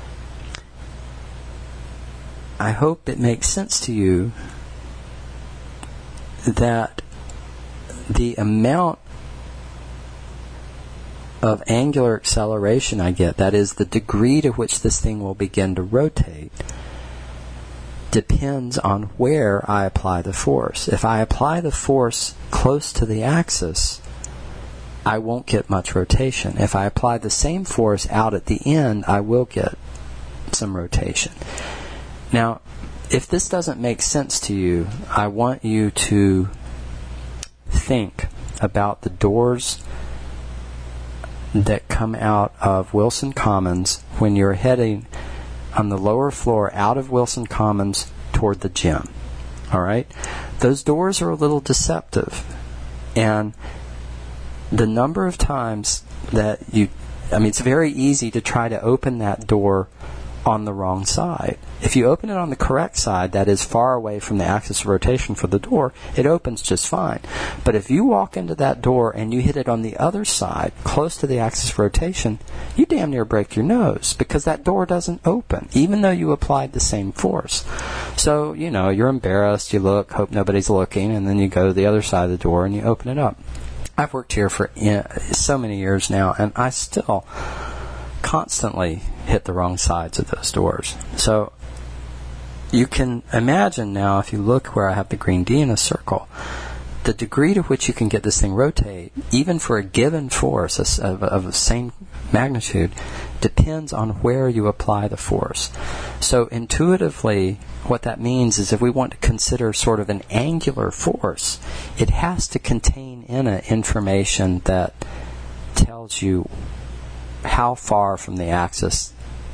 A: I hope it makes sense to you that the amount of angular acceleration I get, that is, the degree to which this thing will begin to rotate, depends on where I apply the force. If I apply the force close to the axis, I won't get much rotation. If I apply the same force out at the end, I will get some rotation. Now, if this doesn't make sense to you, I want you to think about the doors that come out of Wilson Commons when you're heading on the lower floor out of Wilson Commons toward the gym. All right? Those doors are a little deceptive. And the number of times that you, I mean, it's very easy to try to open that door on the wrong side. If you open it on the correct side, that is far away from the axis of rotation for the door, it opens just fine. But if you walk into that door and you hit it on the other side, close to the axis of rotation, you damn near break your nose because that door doesn't open, even though you applied the same force. So, you know, you're embarrassed, you look, hope nobody's looking, and then you go to the other side of the door and you open it up. I've worked here for uh, so many years now, and I still constantly hit the wrong sides of those doors. So you can imagine now, if you look where I have the green D in a circle, the degree to which you can get this thing rotate, even for a given force of, of the same magnitude, depends on where you apply the force. So intuitively, what that means is if we want to consider sort of an angular force, it has to contain in it information that tells you how far from the axis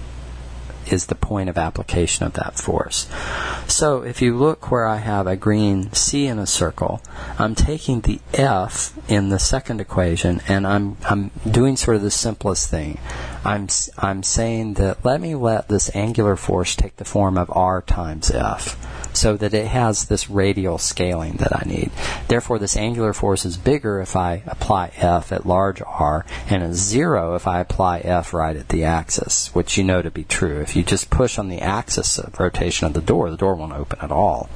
A: is the point of application of that force. So if you look where I have a green C in a circle, I'm taking the F in the second equation and I'm I'm doing sort of the simplest thing. I'm I'm saying that let me let this angular force take the form of R times F, so that it has this radial scaling that I need. Therefore, this angular force is bigger if I apply F at large R, and is zero if I apply F right at the axis, which you know to be true. If you just push on the axis of rotation of the door, the door won't open at all.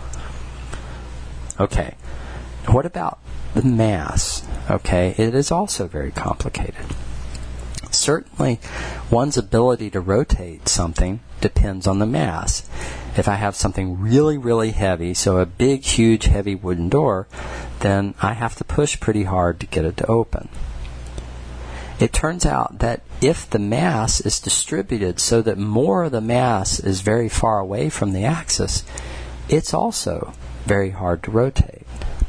A: Okay, what about the mass? Okay, it is also very complicated. Certainly, one's ability to rotate something depends on the mass. If I have something really, really heavy, so a big, huge, heavy wooden door, then I have to push pretty hard to get it to open. it turns out that if the mass is distributed so that more of the mass is very far away from the axis, it's also very hard to rotate.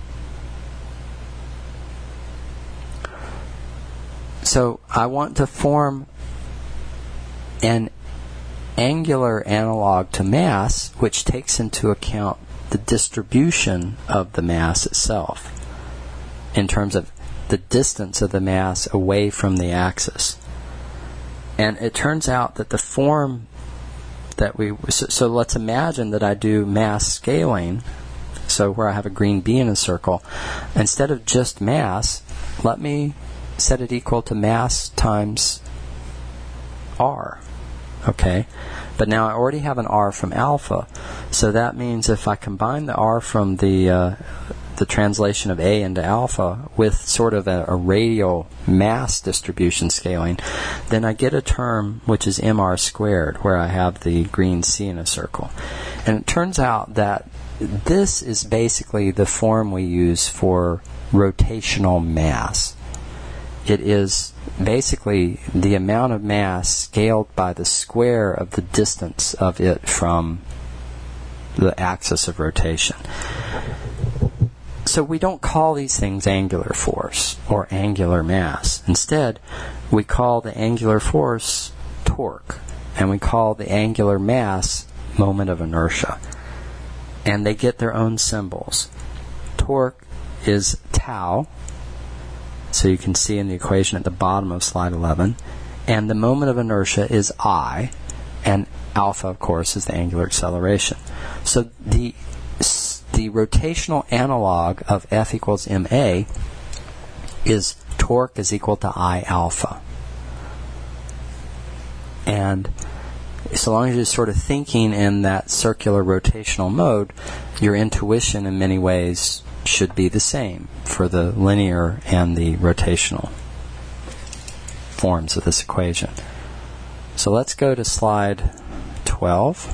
A: So I want to form an angular analog to mass which takes into account the distribution of the mass itself in terms of the distance of the mass away from the axis. And it turns out that the form that we... So, so let's imagine that I do mass scaling, so where I have a green B in a circle. Instead of just mass, let me set it equal to mass times R. Okay? But now I already have an R from alpha, so that means if I combine the R from the... Uh, the translation of A into alpha with sort of a, a radial mass distribution scaling, then I get a term which is mr squared, where I have the green C in a circle. And it turns out that this is basically the form we use for rotational mass. It is basically the amount of mass scaled by the square of the distance of it from the axis of rotation. So we don't call these things angular force or angular mass. Instead, we call the angular force torque, and we call the angular mass moment of inertia. And they get their own symbols. Torque is tau, so you can see in the equation at the bottom of slide eleven, and the moment of inertia is I, and alpha, of course, is the angular acceleration. So the The rotational analog of F equals ma is torque is equal to I alpha. And so long as you're sort of thinking in that circular rotational mode, your intuition in many ways should be the same for the linear and the rotational forms of this equation. So let's go to slide twelve.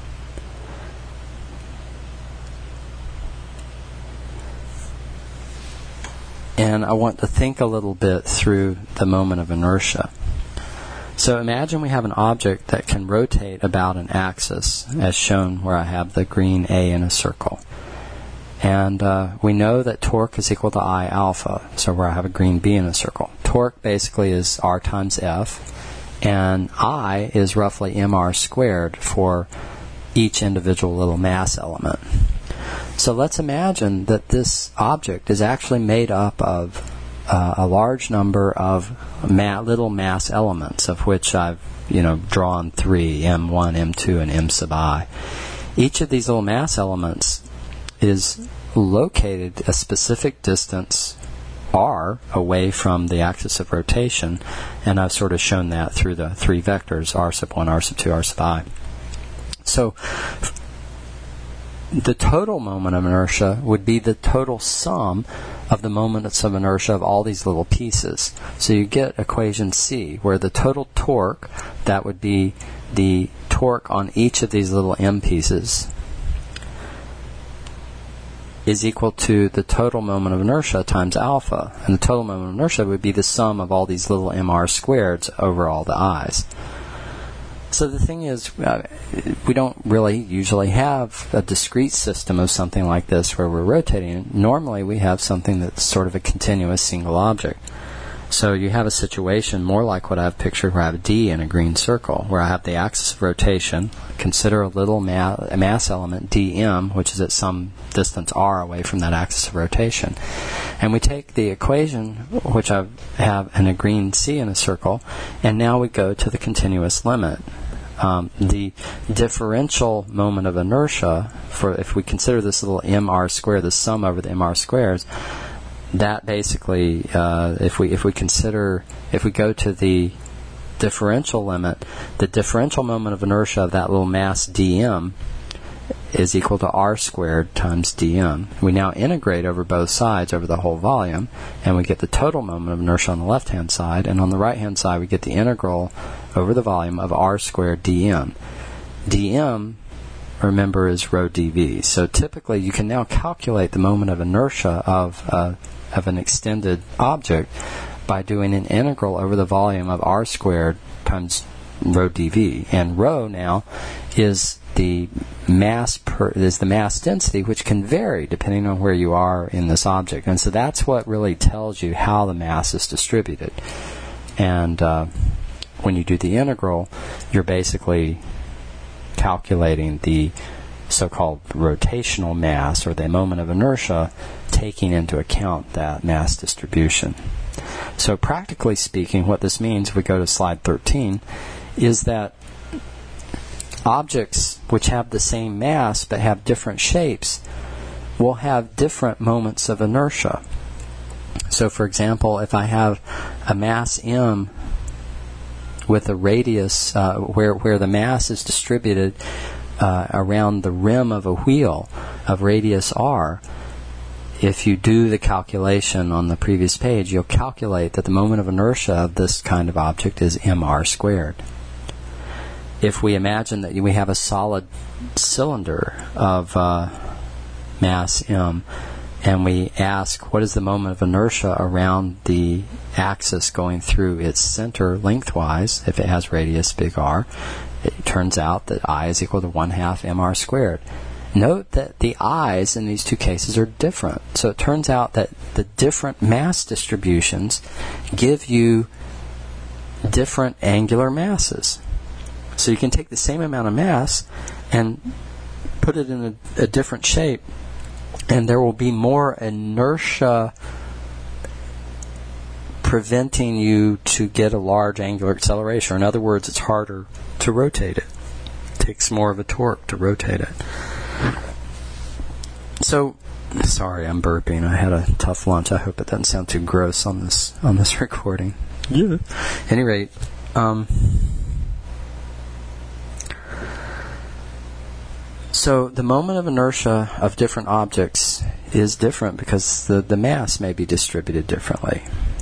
A: And I want to think a little bit through the moment of inertia. So imagine we have an object that can rotate about an axis, as shown where I have the green A in a circle. And uh, we know that torque is equal to I alpha, so where I have a green B in a circle. Torque basically is R times F, and I is roughly mr squared for each individual little mass element. So let's imagine that this object is actually made up of uh, a large number of ma- little mass elements, of which I've, you know, drawn three, M one, M two, and M sub I. Each of these little mass elements is located a specific distance, r, away from the axis of rotation, and I've sort of shown that through the three vectors, r sub one, r sub two, r sub I. So the total moment of inertia would be the total sum of the moments of inertia of all these little pieces. So you get equation C, where the total torque, that would be the torque on each of these little m pieces, is equal to the total moment of inertia times alpha. And the total moment of inertia would be the sum of all these little mr squareds over all the i's. So the thing is, uh, we don't really usually have a discrete system of something like this where we're rotating. Normally we have something that's sort of a continuous single object. So you have a situation more like what I've pictured, where I have a D in a green circle, where I have the axis of rotation. Consider a little ma- a mass element, dm, which is at some distance r away from that axis of rotation. And we take the equation, which I have in a green C in a circle, and now we go to the continuous limit. Um, the differential moment of inertia, for if we consider this little mr squared, the sum over the mr squares, that basically, uh, if we if we consider, if we go to the differential limit, the differential moment of inertia of that little mass dm is equal to r squared times dm. We now integrate over both sides, over the whole volume, and we get the total moment of inertia on the left-hand side, and on the right-hand side we get the integral over the volume of r squared dm. dm, remember, is rho dv. So typically you can now calculate the moment of inertia of uh, of an extended object by doing an integral over the volume of r squared times rho dv. And rho now is the mass per is the mass density, which can vary depending on where you are in this object. And so that's what really tells you how the mass is distributed. And uh, when you do the integral, you're basically calculating the so-called rotational mass, or the moment of inertia, taking into account that mass distribution. So practically speaking, what this means, if we go to slide thirteen, is that objects which have the same mass but have different shapes will have different moments of inertia. So for example, if I have a mass m with a radius uh, where, where the mass is distributed uh, around the rim of a wheel of radius r, if you do the calculation on the previous page, you'll calculate that the moment of inertia of this kind of object is mr squared. If we imagine that we have a solid cylinder of uh, mass m, and we ask what is the moment of inertia around the axis going through its center lengthwise, if it has radius big R, it turns out that I is equal to one half mr squared. Note that the i's in these two cases are different. So it turns out that the different mass distributions give you different angular masses. So you can take the same amount of mass and put it in a, a different shape, and there will be more inertia preventing you to get a large angular acceleration. In other words, it's harder to rotate it. It takes more of a torque to rotate it. So, sorry, I'm burping. I had a tough lunch. I hope it doesn't sound too gross on this on this recording. Yeah. At any rate, um, so the moment of inertia of different objects is different because the, the mass may be distributed differently,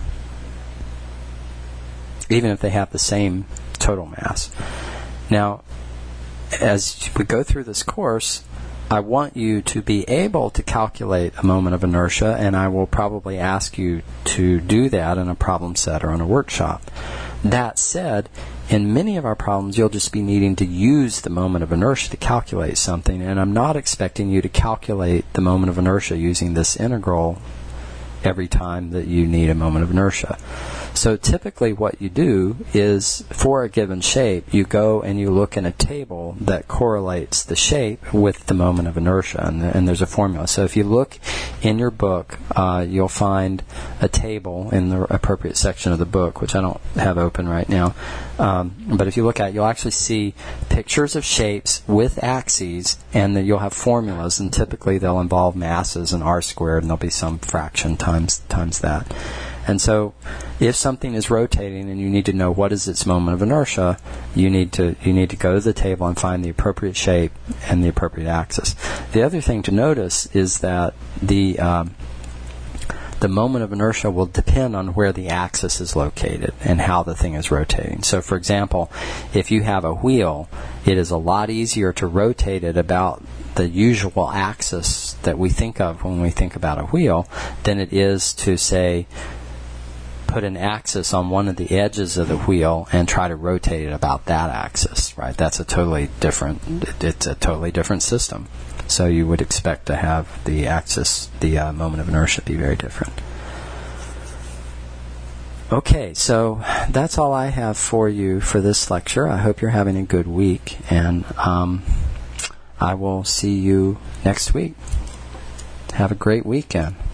A: even if they have the same total mass. Now, as we go through this course, I want you to be able to calculate a moment of inertia, and I will probably ask you to do that in a problem set or in a workshop. That said, in many of our problems, you'll just be needing to use the moment of inertia to calculate something, and I'm not expecting you to calculate the moment of inertia using this integral every time that you need a moment of inertia. So typically what you do is, for a given shape, you go and you look in a table that correlates the shape with the moment of inertia, and, and there's a formula. So if you look in your book, uh, you'll find a table in the appropriate section of the book, which I don't have open right now. Um, but if you look at it, you'll actually see pictures of shapes with axes, and then you'll have formulas, and typically they'll involve masses and r squared, and there'll be some fraction times times that. And so if something is rotating and you need to know what is its moment of inertia, you need to you need to go to the table and find the appropriate shape and the appropriate axis. The other thing to notice is that the um, the moment of inertia will depend on where the axis is located and how the thing is rotating. So for example, if you have a wheel, it is a lot easier to rotate it about the usual axis that we think of when we think about a wheel than it is to, say, put an axis on one of the edges of the wheel and try to rotate it about that axis, right? That's a totally different, it's a totally different system. So you would expect to have the axis, the uh, moment of inertia be very different. Okay, so that's all I have for you for this lecture. I hope you're having a good week, and um, I will see you next week. Have a great weekend.